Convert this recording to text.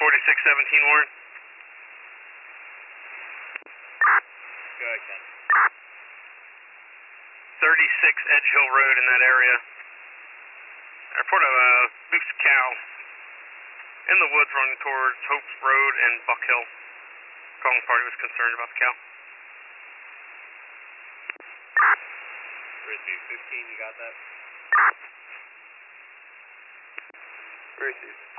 4617 Warren. Go ahead, Ken. 36 Edge Hill Road in that area. I report a loose cow in the woods running towards Hopes Road and Buck Hill. Calling party was concerned about the cow. Frisbee 15, you got that? Received.